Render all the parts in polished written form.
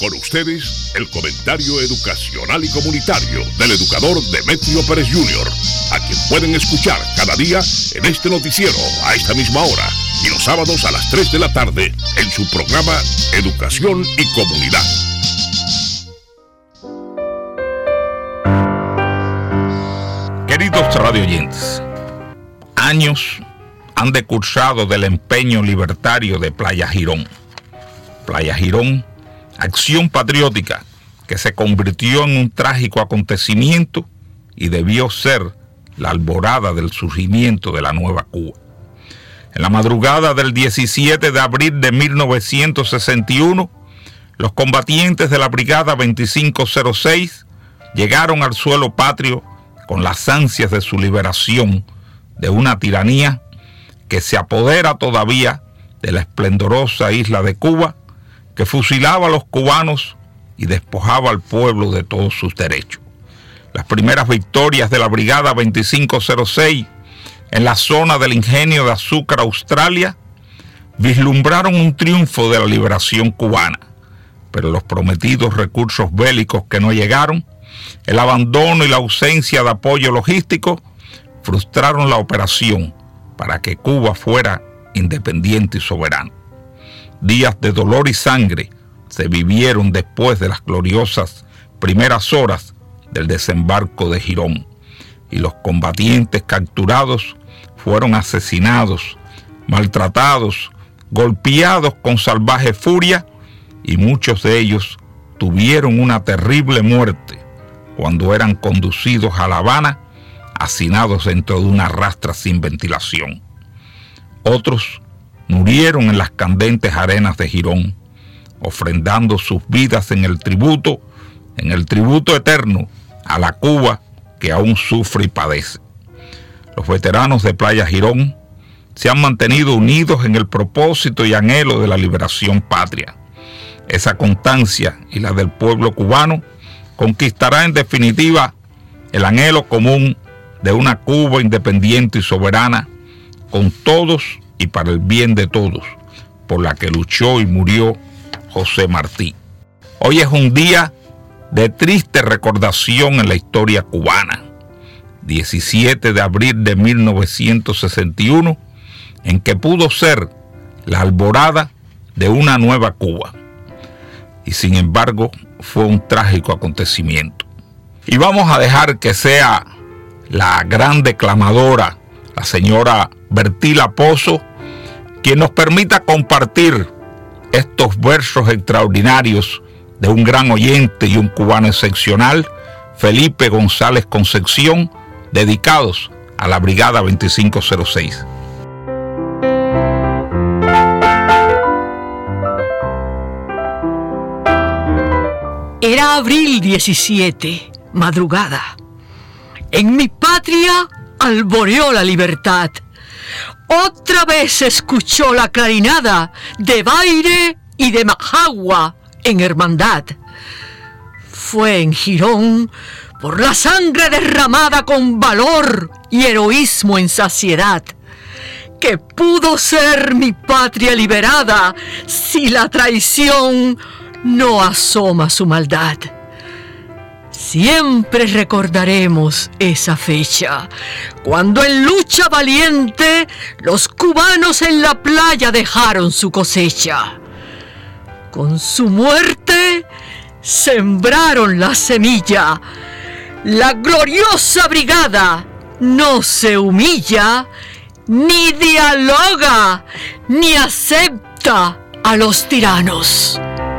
Con ustedes, el comentario educacional y comunitario del educador Demetrio Pérez Jr., a quien pueden escuchar cada día en este noticiero a esta misma hora y los sábados a las 3 de la tarde en su programa Educación y Comunidad. Queridos radioyentes, años han decursado del empeño libertario de Playa Girón. Playa Girón, acción patriótica que se convirtió en un trágico acontecimiento y debió ser la alborada del surgimiento de la nueva Cuba. En la madrugada del 17 de abril de 1961, los combatientes de la Brigada 2506 llegaron al suelo patrio con las ansias de su liberación de una tiranía que se apodera todavía de la esplendorosa isla de Cuba, que fusilaba a los cubanos y despojaba al pueblo de todos sus derechos. Las primeras victorias de la Brigada 2506 en la zona del ingenio de azúcar Australia vislumbraron un triunfo de la liberación cubana, pero los prometidos recursos bélicos que no llegaron, el abandono y la ausencia de apoyo logístico frustraron la operación para que Cuba fuera independiente y soberana. Días de dolor y sangre se vivieron después de las gloriosas primeras horas del desembarco de Girón, y los combatientes capturados fueron asesinados, maltratados, golpeados con salvaje furia, y muchos de ellos tuvieron una terrible muerte cuando eran conducidos a La Habana, hacinados dentro de una rastra sin ventilación. Otros murieron en las candentes arenas de Girón, ofrendando sus vidas en el tributo eterno a la Cuba que aún sufre y padece. Los veteranos de Playa Girón se han mantenido unidos en el propósito y anhelo de la liberación patria. Esa constancia y la del pueblo cubano conquistará en definitiva el anhelo común de una Cuba independiente y soberana, con todos y para el bien de todos, por la que luchó y murió José Martí. Hoy es un día de triste recordación en la historia cubana. 17 de abril de 1961, en que pudo ser la alborada de una nueva Cuba. Y sin embargo, fue un trágico acontecimiento. Y vamos a dejar que sea la gran declamadora, la señora Bertila Pozo, quien nos permita compartir estos versos extraordinarios de un gran oyente y un cubano excepcional, Felipe González Concepción, dedicados a la Brigada 2506. Era abril 17, madrugada. En mi patria alboreó la libertad. Otra vez se escuchó la clarinada de Baire y de Majagua en hermandad. Fue en Girón, por la sangre derramada con valor y heroísmo en saciedad, que pudo ser mi patria liberada si la traición no asoma su maldad. Siempre recordaremos esa fecha, cuando en lucha valiente los cubanos en la playa dejaron su cosecha. Con su muerte sembraron la semilla. La gloriosa brigada no se humilla, ni dialoga, ni acepta a los tiranos.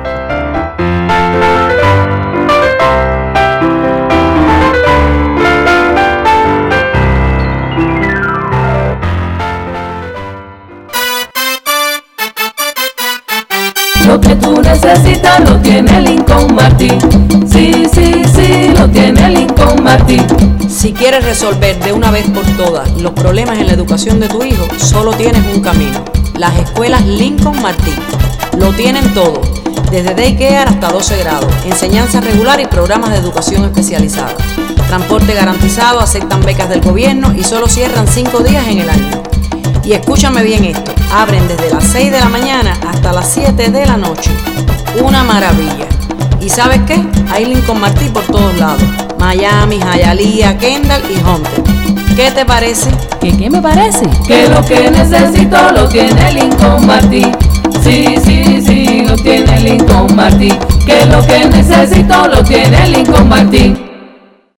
Lo que tú necesitas lo tiene Lincoln Martin. Sí, sí, sí, lo tiene Lincoln Martin. Si quieres resolver de una vez por todas los problemas en la educación de tu hijo, solo tienes un camino: las escuelas Lincoln Martin. Lo tienen todo, desde daycare hasta 12 grados, enseñanza regular y programas de educación especializada. Transporte garantizado, aceptan becas del gobierno y solo cierran 5 días en el año. Y escúchame bien esto, abren desde las 6 de la mañana hasta las 7 de la noche. Una maravilla. ¿Y sabes qué? Hay Lincoln Martí por todos lados. Miami, Hialeah, Kendall y Hunter. ¿Qué te parece? ¿Qué me parece? Que lo que necesito lo tiene Lincoln Martí. Sí, sí, sí, lo tiene Lincoln Martí. Que lo que necesito lo tiene Lincoln Martí.